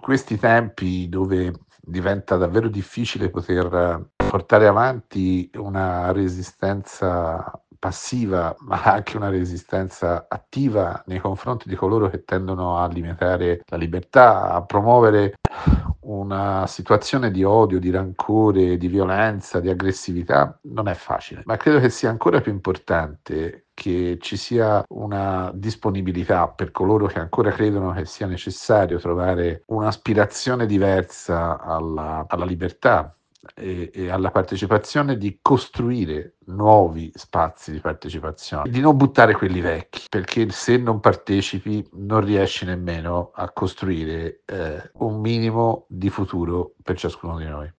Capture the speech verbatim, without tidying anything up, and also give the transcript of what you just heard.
questi tempi dove diventa davvero difficile poter portare avanti una resistenza passiva, ma anche una resistenza attiva nei confronti di coloro che tendono a limitare la libertà, a promuovere una situazione di odio, di rancore, di violenza, di aggressività, non è facile. Ma credo che sia ancora più importante che ci sia una disponibilità per coloro che ancora credono che sia necessario trovare un'aspirazione diversa alla alla libertà e e alla partecipazione, di costruire nuovi spazi di partecipazione, di non buttare quelli vecchi, perché se non partecipi non riesci nemmeno a costruire, ehm, un minimo di futuro per ciascuno di noi.